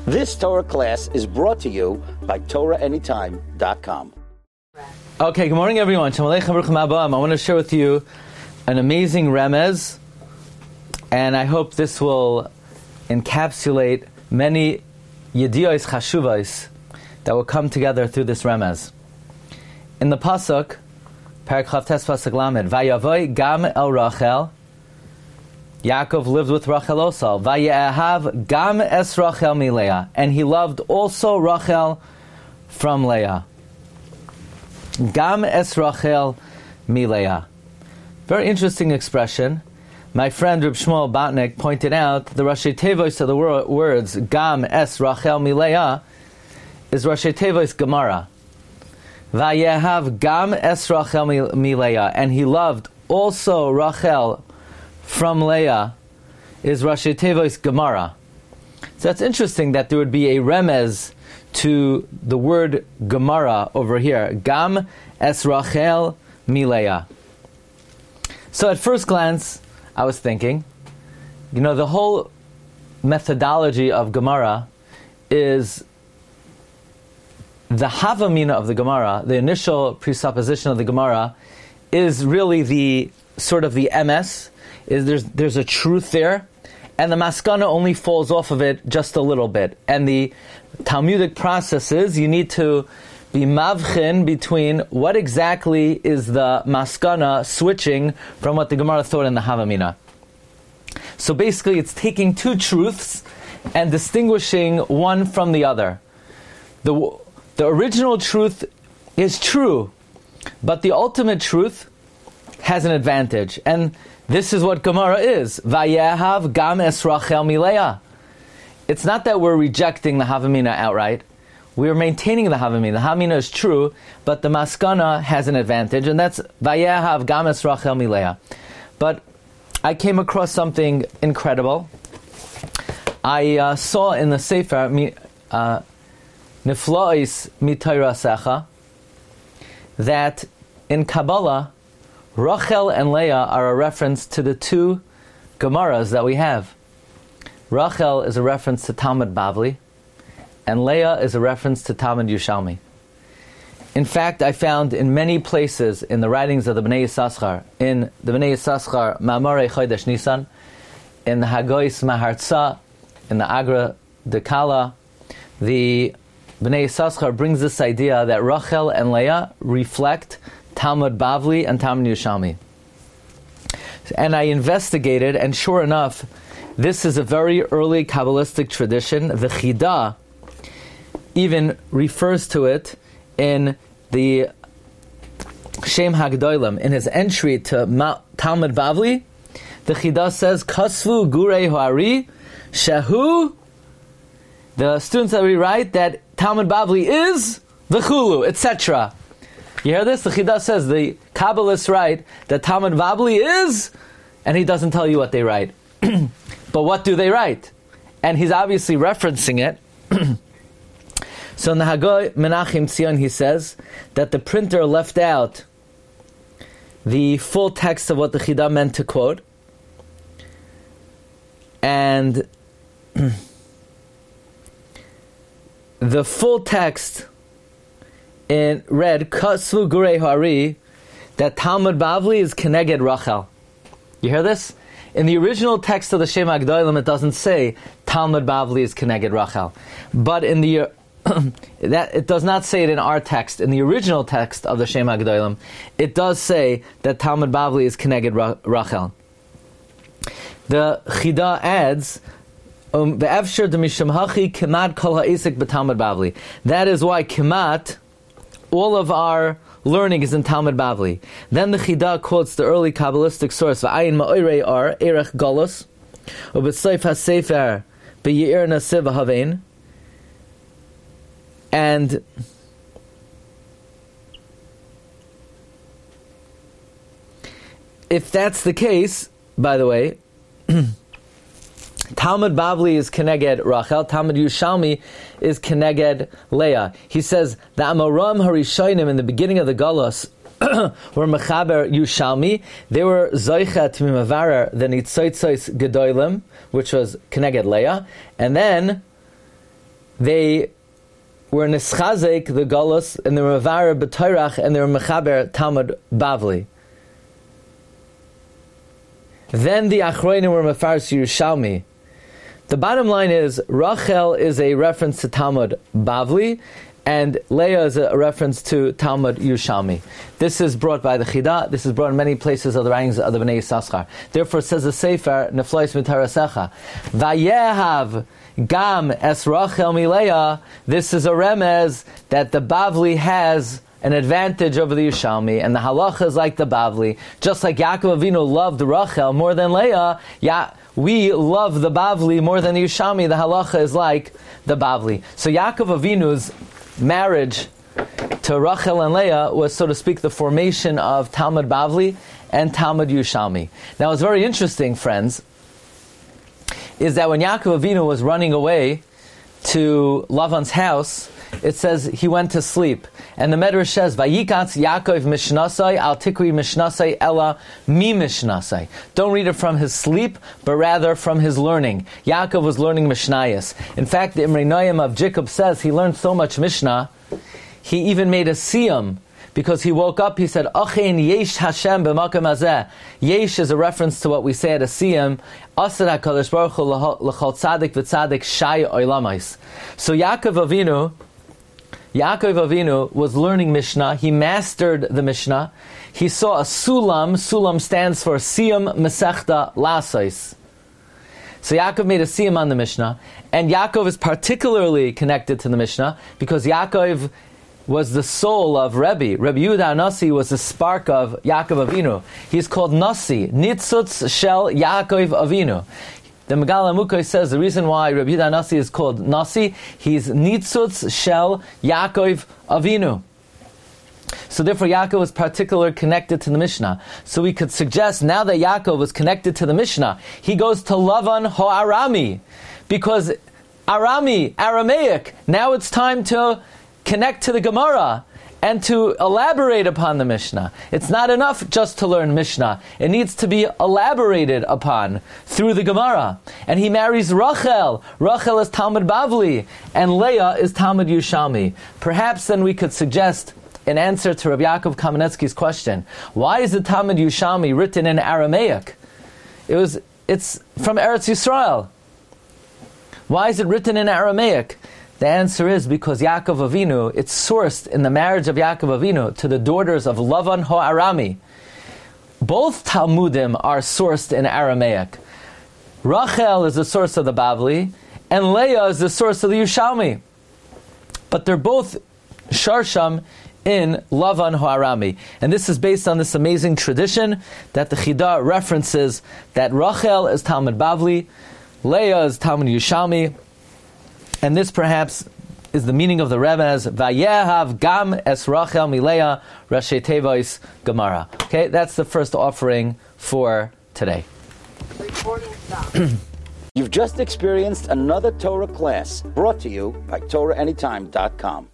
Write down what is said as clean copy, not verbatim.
This Torah class is brought to you by TorahAnytime.com. Okay, good morning everyone. Shalom Aleichem, Baruch Haba. I want to share with you an amazing remez, and I hope this will encapsulate many yediyos chashuvos that will come together through this remez. In the pasuk, Parak Chavtes pasuk Lamed, Vayavoy gam el Rachel. Yaakov lived with Rachel also. Vayehav gam es Rachel mi Leah, and he loved also Rachel from Leah. Gam es Rachel mi Leah. Very interesting expression. My friend Reb Shmuel Batnik pointed out the Rashi Tevos of the words Gam es Rachel mi Leah is Rashi Tevos Gemara. Vayehav gam es Rachel mi Leah, and he loved also Rachel from Leah is Rashi Tevos Gemara. So that's interesting that there would be a remez to the word Gemara over here. Gam es Rachel mi Leah. So at first glance, I was thinking, the whole methodology of Gemara is the Havamina of the Gemara, the initial presupposition of the Gemara, is really the sort of the MS, is there's a truth there, and the maskana only falls off of it just a little bit. And the Talmudic process is you need to be mavchin between what exactly is the maskana switching from what the Gemara thought in the Havamina. So basically it's taking two truths and distinguishing one from the other. The original truth is true, but the ultimate truth has an advantage. And this is what Gemara is. Vayehav gam es Rachel mi Leah. It's not that we're rejecting the Havamina outright. We are maintaining the Havamina. The Havamina is true, but the Maskana has an advantage, and that's Vayehav gam es Rachel mi Leah. But I came across something incredible. I saw in the Sefer Nifla'is Mitairasecha that in Kabbalah, Rachel and Leah are a reference to the two Gemaras that we have. Rachel is a reference to Talmud Bavli, and Leah is a reference to Talmud Yerushalmi. In fact, I found in many places in the writings of the Bnei Yissaschar, in the Bnei Yissaschar Ma'amorei Chodesh Nisan, in the Hagois Maharza, in the Agra Dekala, the Bnei Yissaschar brings this idea that Rachel and Leah reflect Talmud Bavli and Talmud Yerushalmi. And I investigated, and sure enough, this is a very early Kabbalistic tradition. The Chida even refers to it in the Shem HaGedolim. In his entry to Talmud Bavli, the Chida says, Kasvu Gurei Ho'ari Shehu. The students that we write that Talmud Bavli is V'chulu, etc. You hear this? The Chida says the Kabbalists write that Talmud Bavli is, and he doesn't tell you what they write. But what do they write? And he's obviously referencing it. So in the Hagoy Menachem Tzion he says that the printer left out the full text of what the Chida meant to quote. And the full text in read Kasvu Gurei Hari that Talmud Bavli is Keneged Rachel. You hear this? In the original text of the Shem HaGedolim, it doesn't say Talmud Bavli is Keneged Rachel, but in the that it does not say it in our text. In the original text of the Shem HaGedolim, it does say that Talmud Bavli is Keneged Rachel. The Chida adds, "Ve'efsher demisham hachi kemat kol ha'isik b'Talmud Bavli." That is why kemat, all of our learning is in Talmud Bavli. Then the Chida quotes the early Kabbalistic source, "V'ayin ma'orei ar erech galus, u'b'tseif ha'sefer b'yeir nasiv ha'havein." And if that's the case, by the way, Talmud Bavli is Keneged Rachel, Talmud Yerushalmi is Keneged Leah. He says the Amoram Harishonim in the beginning of the Galus were Mechaber Yerushalmi. They were Zoichet Mimavarer the Nitzoitzos Gedolim, which was Keneged Leah, and then they were nischazek the Golus, and they were mevara b'Torach, and they were mechaber Talmud Bavli. Then the Achronim were mefaris Yerushalmi. The bottom line is, Rachel is a reference to Talmud Bavli, and Leah is a reference to Talmud Yerushalmi. This is brought by the Chida. This is brought in many places of the writings of the Bnei Yissaschar. Therefore, it says the Sefer Neflois Mitarasecha, Vayehav Gam Es Rachel Mileah. This is a remez that the Bavli has an advantage over the Yerushalmi, and the halacha is like the Bavli. Just like Yaakov Avinu loved Rachel more than Leah, we love the Bavli more than the Yerushalmi. The halacha is like the Bavli. So Yaakov Avinu's marriage to Rachel and Leah was, so to speak, the formation of Talmud Bavli and Talmud Yerushalmi. Now, it's very interesting, friends, is that when Yaakov Avinu was running away to Lavan's house, it says he went to sleep. And the Medrash says, Vayikatz Yaakov Mishnasai al Tikri Mishnasai Ella Mi Mishnasai. Don't read it from his sleep, but rather from his learning. Yaakov was learning Mishnayos. In fact, the Imrei Noam of Jacob says he learned so much Mishnah, he even made a siyum. Because he woke up, he said, Achein Yesh Hashem b'makam hazeh. Yesh is a reference to what we say at a siyum. Asad HaKadosh Baruch Hu l'chol tzadik v'tzadik shai oilamais. So Yaakov Avinu was learning Mishnah. He mastered the Mishnah. He saw a sulam. Sulam stands for Siyum Masechta Lasais. So Yaakov made a siyum on the Mishnah. And Yaakov is particularly connected to the Mishnah because Yaakov was the soul of Rebbe. Rebbe Yehuda Nasi was the spark of Yaakov Avinu. He's called Nasi, Nitzutz Shel Yaakov Avinu. The Megala Mukhay says the reason why Rebbe Yehuda Nasi is called Nasi, he's Nitzutz Shel Yaakov Avinu. So therefore Yaakov was particularly connected to the Mishnah. So we could suggest now that Yaakov was connected to the Mishnah, he goes to Lavan Ho'arami. Because Aramaic, now it's time to connect to the Gemara and to elaborate upon the Mishnah. It's not enough just to learn Mishnah. It needs to be elaborated upon through the Gemara. And he marries Rachel. Rachel is Talmud Bavli, and Leah is Talmud Yerushalmi. Perhaps then we could suggest an answer to Rabbi Yaakov Kamenetsky's question. Why is the Talmud Yerushalmi written in Aramaic? It's from Eretz Yisrael. Why is it written in Aramaic? The answer is because Yaakov Avinu, it's sourced in the marriage of Yaakov Avinu to the daughters of Lavan Ho'arami. Both Talmudim are sourced in Aramaic. Rachel is the source of the Bavli, and Leah is the source of the Yerushalmi. But they're both Sharsham in Lavan Ho'arami. And this is based on this amazing tradition that the Chida references that Rachel is Talmud Bavli, Leah is Talmud Yerushalmi. And this perhaps is the meaning of the remez, Vayehav Gam Es Rachel Mileah Rashi Tevois Gemara. Okay, that's the first offering for today. Recording stop. You've just experienced another Torah class brought to you by TorahAnytime.com.